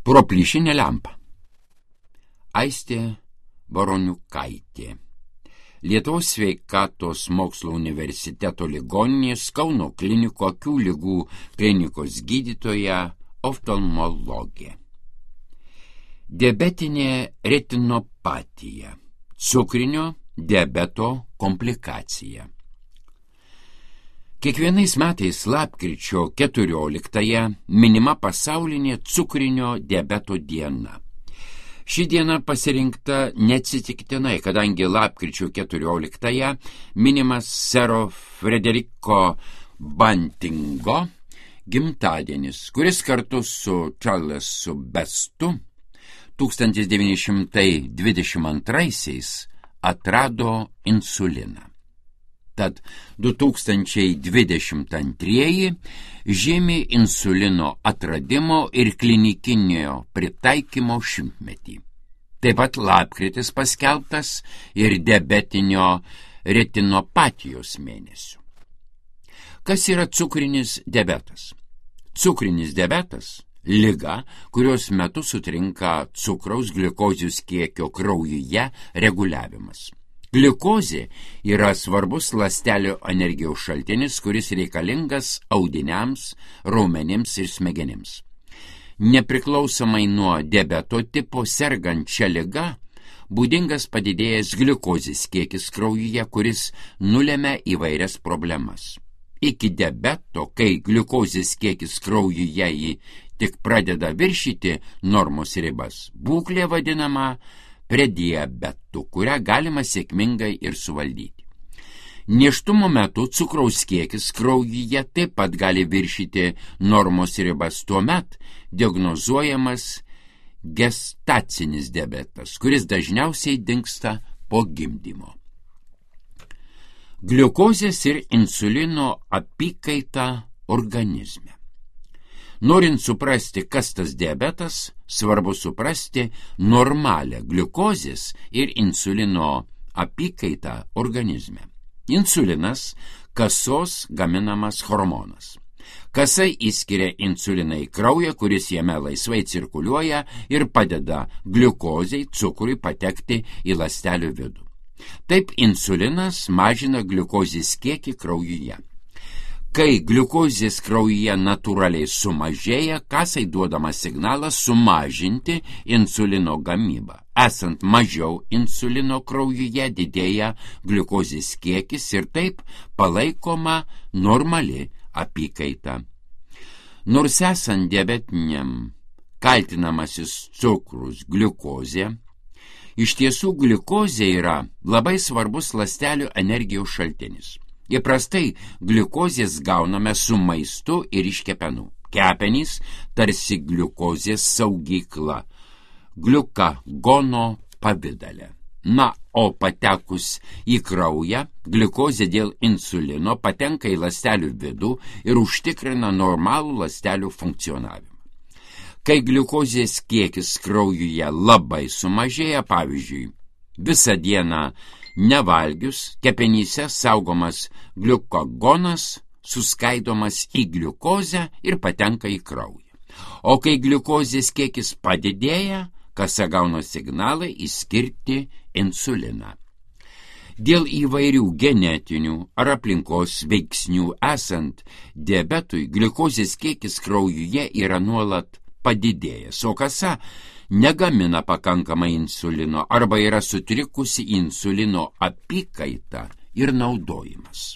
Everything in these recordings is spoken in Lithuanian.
Proplyšinė lempa. Aistė Baroniukaitė. Lietuvos sveikatos mokslo universiteto ligoninės Kauno klinikų akių ligų klinikos gydytoja, oftalmologė. Diabetinė retinopatija. Cukrinio diabeto komplikacija. Kiekvienais metais lapkričio 14-ąją minima pasaulinė cukrinio diabeto diena. Ši diena pasirinkta neatsitiktinai, kadangi lapkričio 14-ąją minimas sero Frederiko Bantingo gimtadienis, kuris kartu su Charlesu Bestu 1922-aisiais atrado insuliną. Tad 2022 žymi insulino atradimo ir klinikinio pritaikymo šimtmetį. Taip pat lapkritis paskelbtas ir diabetinio retinopatijos mėnesiu. Kas yra cukrinis diabetas? Cukrinis diabetas – liga, kurios metu sutrinka cukraus gliukozės kiekio kraujyje reguliavimas. Gliukozė yra svarbus ląstelių energijos šaltinis, kuris reikalingas audiniams, raumenims ir smegenims. Nepriklausomai nuo diabeto tipo sergant šią ligą, būdingas padidėjęs gliukozės kiekis kraujyje, kuris nulemia įvairias problemas. Iki diabeto, kai gliukozės kiekis kraujyje jį tik pradeda viršyti normos ribas, būklė vadinama prediabetu, kurią galima sėkmingai ir suvaldyti. Nėštumo metu cukraus kiekis kraujyje taip pat gali viršyti normos ribas, tuomet diagnozuojamas gestacinis diabetas, kuris dažniausiai dingsta po gimdymo. Gliukozės ir insulino apykaita organizme. Norint suprasti, kas tas diabetas, svarbu suprasti normalią gliukozės ir insulino apykaitą organizme. Insulinas – kasos gaminamas hormonas. Kasa įskiria insuliną į kraują, kuris jame laisvai cirkuliuoja ir padeda gliukozei, cukrui patekti į ląstelių vidų. Taip insulinas mažina gliukozės kiekį kraujyje. Kai gliukozės kraujyje natūraliai sumažėja, kasai duodamas signalas sumažinti insulino gamybą. Esant mažiau insulino kraujyje didėja gliukozės kiekis ir taip palaikoma normali apykaita. Nors esant diabetiniam kaltinamasis cukrus gliukozė, iš tiesų gliukozė yra labai svarbus ląstelių energijos šaltinis. Įprastai gliukozės gauname su maistu ir iš kepenų. Kepenys tarsi gliukozės saugykla, gliukagono pavidale. Na, o patekus į kraują, gliukozė dėl insulino patenka į ląstelių vidų ir užtikrina normalų ląstelių funkcionavimą. Kai gliukozės kiekis kraujyje labai sumažėja, pavyzdžiui, visą dieną nevalgius, kepenyse saugomas gliukagonas suskaidomas į gliukozę ir patenka į kraują. O kai gliukozės kiekis padidėja, kasa gauna signalą išskirti insuliną. Dėl įvairių genetinių ar aplinkos veiksnių esant diabetui, gliukozės kiekis kraujyje yra nuolat padidėjęs, o kasa negamina pakankamai insulino arba yra sutrikusi insulino apykaita ir naudojimas.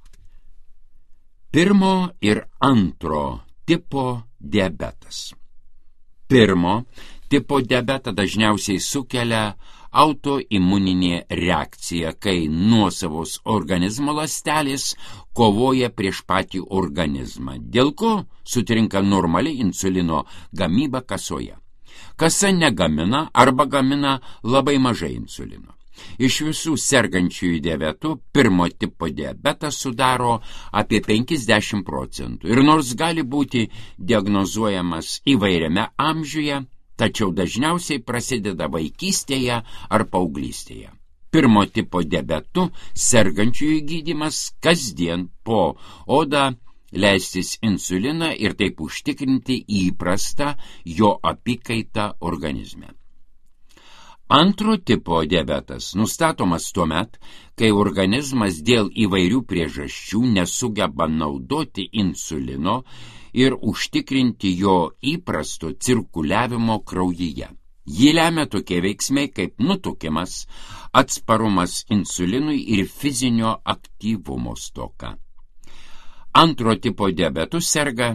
Pirmo ir antro tipo diabetas. Pirmo tipo diabetą dažniausiai sukelia autoimuninė reakcija, kai nuosavos organizmo ląstelės kovoja prieš patį organizmą, dėl ko sutrinka normali insulino gamyba kasoje. Kasa negamina arba gamina labai mažai insulino. Iš visų sergančiųjų diabetų pirmo tipo diabetas sudaro apie 50% ir nors gali būti diagnozuojamas įvairiame amžiuje, tačiau dažniausiai prasideda vaikystėje ar paauglystėje. Pirmo tipo diabetu sergančiųjų gydymas kasdien po odą leistis insuliną ir taip užtikrinti įprastą jo apykaitą organizme. Antro tipo diabetas nustatomas tuomet, kai organizmas dėl įvairių priežasčių nesugeba naudoti insulino ir užtikrinti jo įprasto cirkuliavimo kraujyje. Jį lemia tokie veiksmai kaip nutukimas, atsparumas insulinui ir fizinio aktyvumo stoka. Antro tipo diabetu serga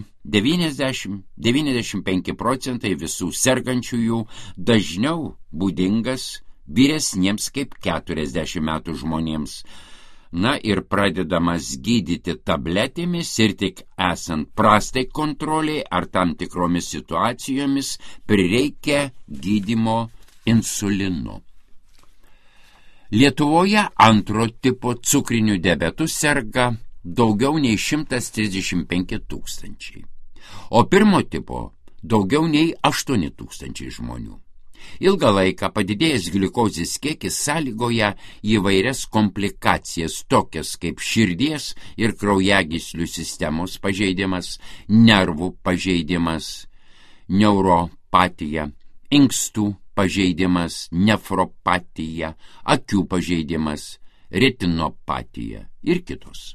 90–95% visų sergančiųjų, dažniau būdingas vyresniems kaip 40 metų žmonėms. Na ir pradedamas gydyti tabletėmis ir tik esant prastai kontroliai ar tam tikromis situacijomis prireikia gydymo insulinu. Lietuvoje antro tipo cukriniu diabetu serga daugiau nei 135 000, o pirmo tipo daugiau nei 8 000 žmonių. Ilgą laiką padidėjęs gliukozės kiekis sąlygoja įvairias komplikacijas, tokias kaip širdies ir kraujagyslių sistemos pažeidimas, nervų pažeidimas, neuropatija, inkstų pažeidimas, nefropatija, akių pažeidimas, retinopatija ir kitos.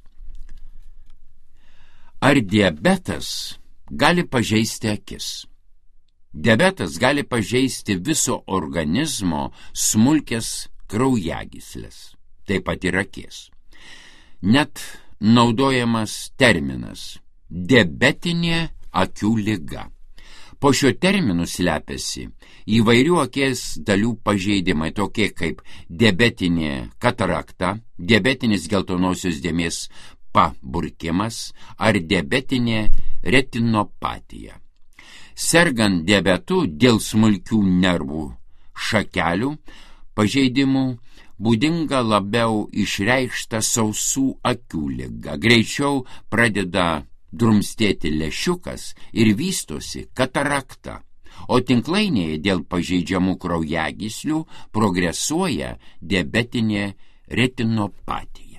Ar diabetas gali pažeisti akis? Diabetas gali pažeisti viso organizmo smulkias kraujagyslės, taip pat ir akis. Net naudojamas terminas diabetinė akių liga. Po šio terminu slepiasi įvairių akies dalių pažeidimai, tokie kaip diabetinė katarakta, diabetinis geltonosios dėmės paburkimas ar diabetinė retinopatija. Sergant diabetu dėl smulkių nervų šakelių pažeidimų būdinga labiau išreikšta sausų akių liga. Greičiau pradeda drumstėti lęšiukas ir vystosi katarakta, o tinklainėje dėl pažeidžiamų kraujagyslių progresuoja diabetinė retinopatija.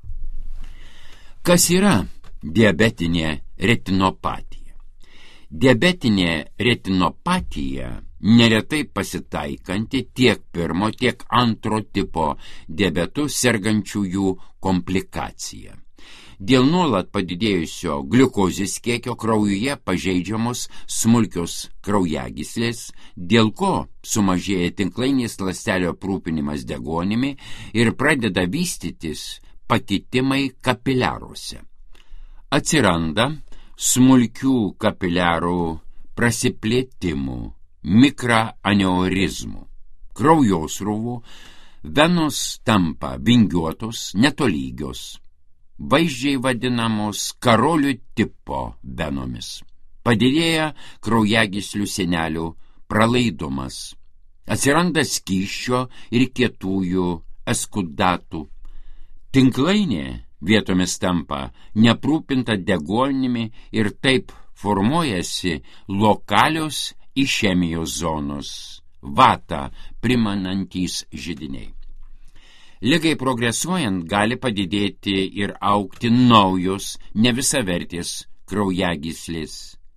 Kas yra diabetinė retinopatija? Diabetinė retinopatija neretai pasitaikanti tiek pirmo, tiek antro tipo diabetu sergančiųjų komplikacija. Dėl nuolat padidėjusio gliukozės kiekio kraujuje pažeidžiamos smulkios kraujagyslės, dėl ko sumažėja tinklainės ląstelio aprūpinimas deguonimi ir pradeda vystytis pakitimai kapiliaruose. Atsiranda smulkių kapiliarų prasiplėtimų, mikroaneurizmų, kraujosrūvų, venos tampa vingiuotos, netolygios, vaizdžiai vadinamos karolių tipo venomis. Padidėja kraujagyslių sienelių pralaidumas, atsiranda skysčio ir kietųjų eskudatų. Tinklainė vietomis tampa neprūpinta deguonimi ir taip formuojasi lokalios išemijos zonos, vatą primenantys židiniai. Ligai progresuojant gali padidėti ir augti naujos nevisavertės kraujagyslės,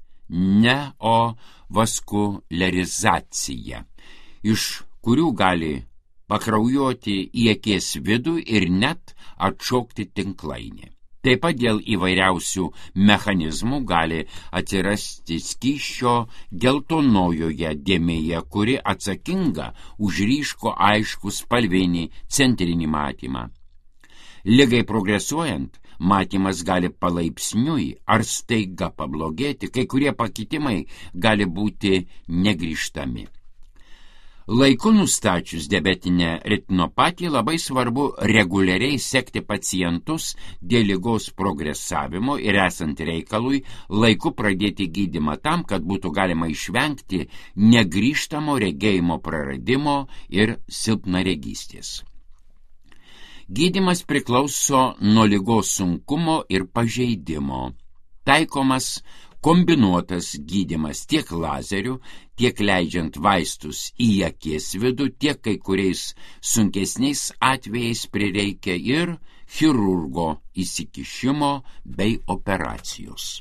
neovaskularizacija, iš kurių gali pakraujuoti į akies vidų ir net atšokti tinklainę. Taip pat dėl įvairiausių mechanizmų gali atsirasti skysčio geltonojoje dėmėje, kuri atsakinga už ryško aiškų spalvinį centrinį matymą. Ligai progresuojant, matymas gali palaipsniui ar staiga pablogėti, kai kurie pakitimai gali būti negrįžtami. Laiku nustačius diabetinę retinopatiją labai svarbu reguliariai sekti pacientus dėl ligos progresavimo ir esant reikalui laiku pradėti gydymą tam, kad būtų galima išvengti negrįžtamo regėjimo praradimo ir silpnaregystės. Gydymas priklauso nuo ligos sunkumo ir pažeidimo. Taikomas kombinuotas gydymas tiek lazeriu, tiek leidžiant vaistus į akies vidų, tiek kai kuriais sunkesniais atvejais prireikia ir chirurgo įsikišimo bei operacijos.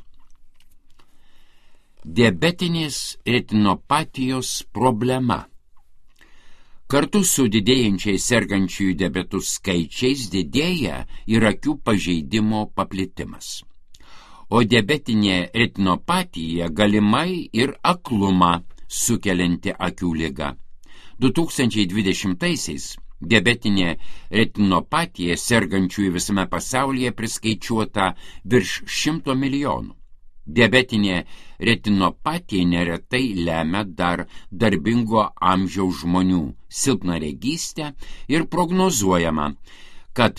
Diabetinės retinopatijos problema. Kartu su didėjančiais sergančiųjų diabetų skaičiais didėja ir akių pažeidimo paplitimas. O diabetinė retinopatija galimai ir aklumą sukelianti akių liga. 2020-aisiais diabetinė retinopatija sergančiųjų visame pasaulyje priskaičiuota virš 100 milijonų. Diabetinė retinopatija neretai lemia dar darbingo amžiaus žmonių silpnaregystę ir prognozuojama, kad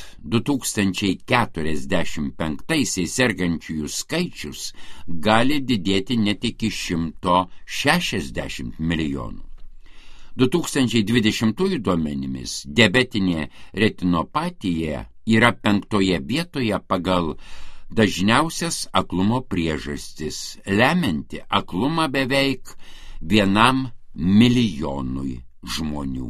2045 sergančiųjų skaičius gali didėti net iki 160 milijonų. 2020 duomenimis diabetinė retinopatija yra 5 vietoje pagal dažniausias aklumo priežastis, lemianti aklumą beveik 1 milijonui žmonių.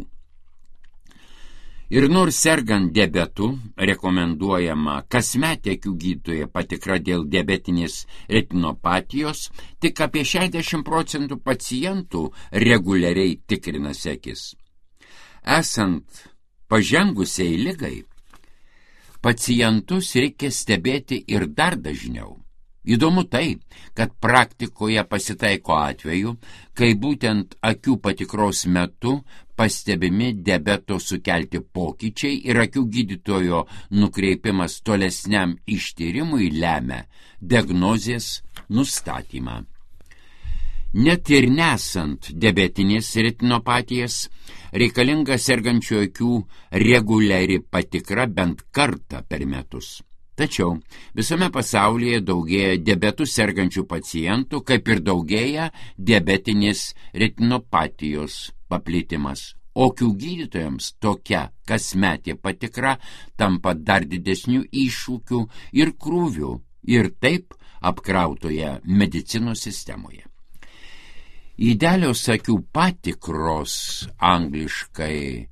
Ir nors sergant diabetu rekomenduojama kasmetė akių gydytojo patikra dėl diabetinės retinopatijos, tik apie 60% pacientų reguliariai tikrinasi akis. Esant pažengusiai ligai, pacientus reikia stebėti ir dar dažniau. Įdomu tai, kad praktikoje pasitaiko atveju, kai būtent akių patikros metu pastebimi diabeto sukelti pokyčiai ir akių gydytojo nukreipimas tolesniam ištyrimui lemia diagnozės nustatymą. Net ir nesant diabetinės retinopatijas, reikalinga sergančių akių reguliari patikra bent kartą per metus. Tačiau visame pasaulyje daugėja diabetų sergančių pacientų, kaip ir daugėja diabetinės retinopatijos paplitimas. O akių gydytojams tokia kasmetė patikra tampa dar didesnių iššūkių ir krūvių ir taip apkrautoje medicinos sistemoje. Idealios akių patikros, angliškai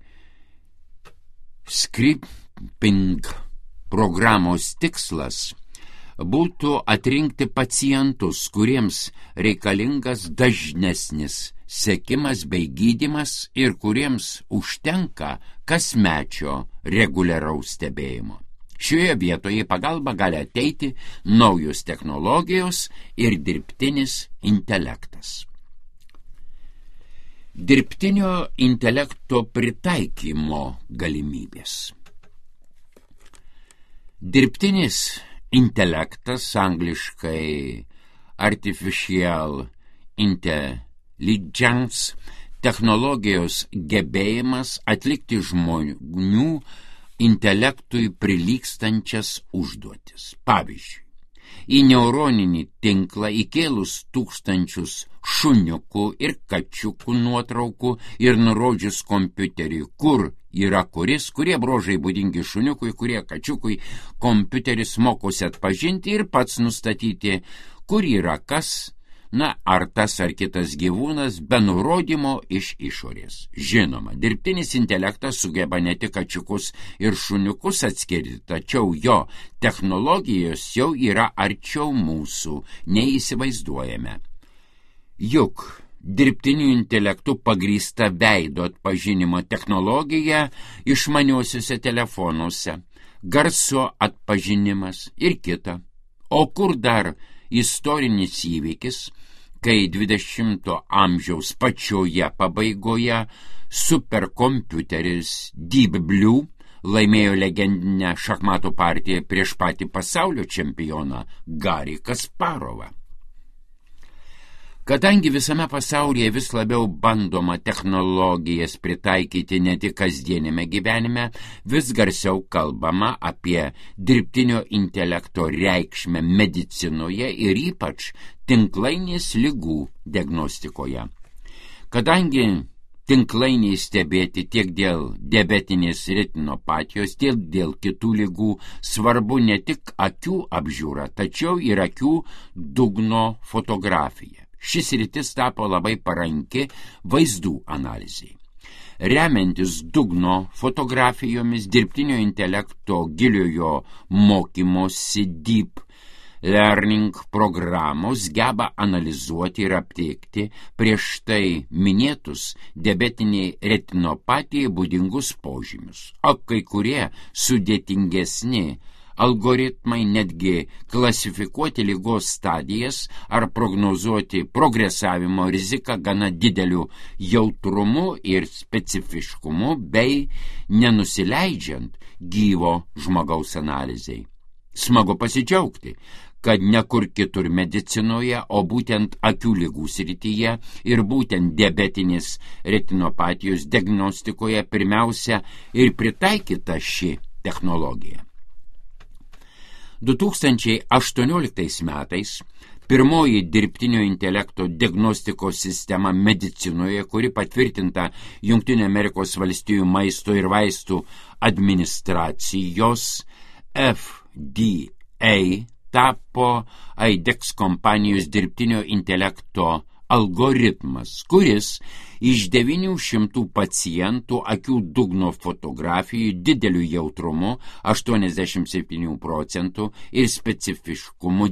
scraping programos tikslas būtų atrinkti pacientus, kuriems reikalingas dažnesnis sekimas bei gydymas ir kuriems užtenka kasmečio reguliaraus stebėjimo. Šioje vietoje į pagalbą gali ateiti naujos technologijos ir dirbtinis intelektas. Dirbtinio intelekto pritaikymo galimybės. Dirbtinis intelektas, angliškai artificial intelligence, technologijos gebėjimas atlikti žmonių intelektui prilygstančias užduotis. Pavyzdžiui, į neuroninį tinklą įkėlus tūkstančius šuniukų ir kačiukų nuotraukų ir nurodžius kompiuteriui, kur yra kurie brožai būdingi šuniukui, kurie kačiukui, kompiuteris mokosi atpažinti ir pats nustatyti, kur yra kas, ar tas ar kitas gyvūnas be nurodymo iš išorės. Žinoma, dirbtinis intelektas sugeba ne tik kačiukus ir šuniukus atskirti, tačiau jo technologijos jau yra arčiau mūsų, neįsivaizduojame. Juk dirbtiniu intelektu pagrįsta veido atpažinimo technologija išmaniuosiuose telefonuose, garso atpažinimas ir kita. O kur dar istorinis įvykis, kai 20 amžiaus pačioje pabaigoje superkompiuteris Deep Blue laimėjo legendinę šachmatų partiją prieš patį pasaulio čempioną Garį Kasparovą. Kadangi visame pasaulyje vis labiau bandoma technologijas pritaikyti ne tik kasdienėme gyvenime, vis garsiau kalbama apie dirbtinio intelekto reikšmę medicinoje ir ypač tinklainės ligų diagnostikoje. Kadangi tinklainiai stebėti tiek dėl diabetinės retinopatijos, tiek dėl kitų ligų. Svarbu ne tik akių apžiūra, tačiau ir akių dugno fotografija. Šis sritis tapo labai paranki vaizdų analizai. Remiantis dugno fotografijomis, dirbtinio intelekto giliojo mokymosi deep learning programos geba analizuoti ir aptikti prieš tai minėtus diabetiniai retinopatijai būdingus požymius, o kai kurie sudėtingesni algoritmai netgi klasifikuoti ligos stadijas ar prognozuoti progresavimo riziką gana dideliu jautrumu ir specifiškumu bei nenusileidžiant gyvo žmogaus analizei. Smagu pasidžiaugti, kad ne kur kitur medicinoje, o būtent akių ligų srityje ir būtent diabetinės retinopatijos diagnostikoje pirmiausia ir pritaikyta ši technologija. 2018 metais pirmoji dirbtinio intelekto diagnostikos sistema medicinoje, kuri patvirtinta Jungtinių Amerikos valstijų maisto ir vaistų administracijos FDA, tapo IDEXX kompanijos dirbtinio intelekto algoritmas, kuris iš 900 pacientų akių dugno fotografijų dideliu jautrumu 87% ir specifiškumu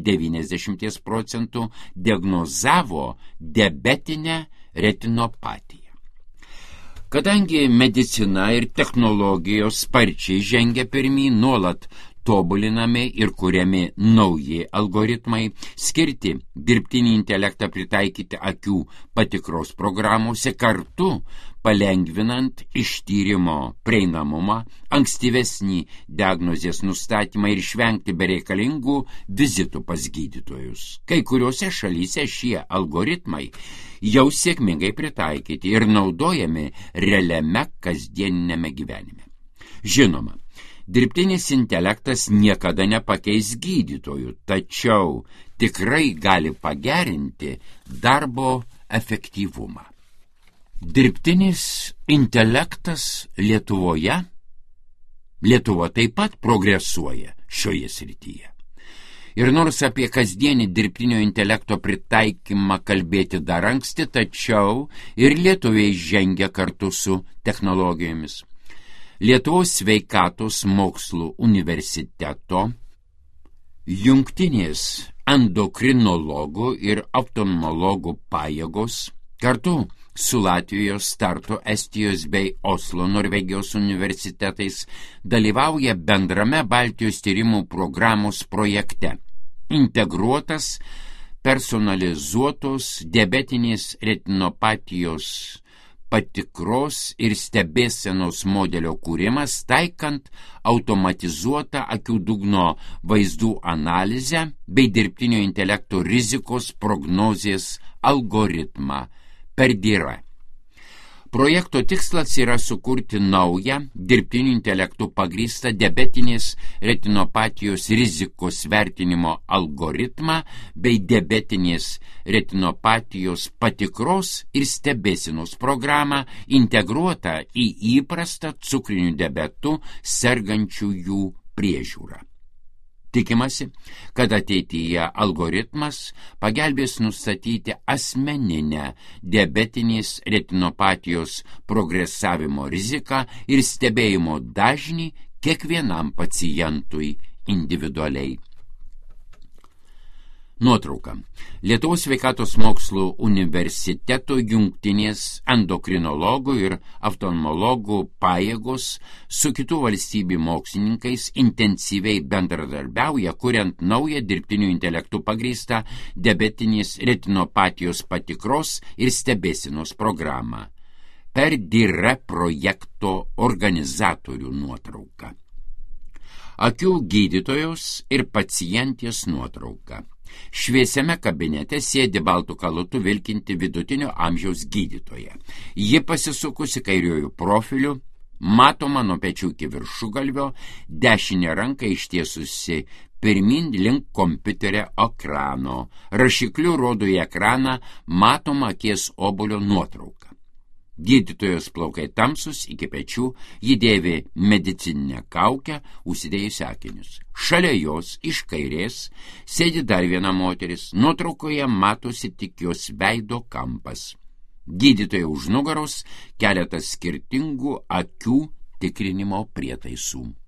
90% diagnozavo diabetinę retinopatiją. Kadangi medicina ir technologijos sparčiai žengia pirmyn, nuolat tobulinami ir kuriami nauji algoritmai, skirti dirbtinį intelektą pritaikyti akių patikros programuose, kartu palengvinant ištyrimo prieinamumą, ankstyvesnį diagnozės nustatymą ir išvengti bereikalingų vizitų pas gydytojus. Kai kuriuose šalyse šie algoritmai jau sėkmingai pritaikyti ir naudojami realiame kasdieninėme gyvenime. Žinoma, dirbtinis intelektas niekada nepakeis gydytojų, tačiau tikrai gali pagerinti darbo efektyvumą. Dirbtinis intelektas Lietuvoje? Lietuva taip pat progresuoja šioje srityje. Ir nors apie kasdienį dirbtinio intelekto pritaikymą kalbėti dar anksti, tačiau ir lietuviai žengia kartu su technologijomis. Lietuvos sveikatos mokslų universiteto jungtinės endokrinologų ir oftalmologų pajėgos kartu su Latvijos, Tartu, Estijos bei Oslo, Norvegijos universitetais dalyvauja bendrame Baltijos tyrimų programos projekte integruotas personalizuotos diabetinės retinopatijos patikros ir stebėsenos modelio kūrimas, taikant automatizuotą akių dugno vaizdų analizę bei dirbtinio intelekto rizikos prognozės algoritmą PERDIRA. Projekto tikslas yra sukurti naują dirbtiniu intelektu pagrįstą diabetinės retinopatijos rizikos vertinimo algoritmą bei diabetinės retinopatijos patikros ir stebėsenos programą integruotą į įprastą cukriniu diabetu sergančiųjų priežiūrą. Tikimasi, kad ateityje algoritmas pagelbės nustatyti asmeninę diabetinės retinopatijos progresavimo riziką ir stebėjimo dažnį kiekvienam pacientui individualiai. Nuotrauka. Lietuvos sveikatos mokslų universiteto jungtinės endokrinologų ir oftalmologų pajėgos su kitų valstybių mokslininkais intensyviai bendradarbiauja, kuriant naują dirbtiniu intelektu pagrįstą diabetinės retinopatijos patikros ir stebėsenos programą. PERDIRA projekto organizatorių nuotrauka. Akių gydytojos ir pacientės nuotrauka. Šviesiame kabinete sėdi baltų kalatu vilkinti vidutinio amžiaus gydytoja. Ji pasisukusi kairiuoju profiliu, matoma nuo pečių iki viršugalvio, dešinę ranką ištiesusi pirmin link kompiuterio ekrano. Rašikliu rodo į ekraną matomą akies obuolio nuotrauką. Gydytojos plaukai tamsus iki pečių, ji dėvi medicininę kaukę, užsidėjusi akinius. Šalia jos, iš kairės, sėdi dar viena moteris, nuotraukoje matosi tik jos veido kampas. Gydytoja už nugaros keletas skirtingų akių tikrinimo prietaisų.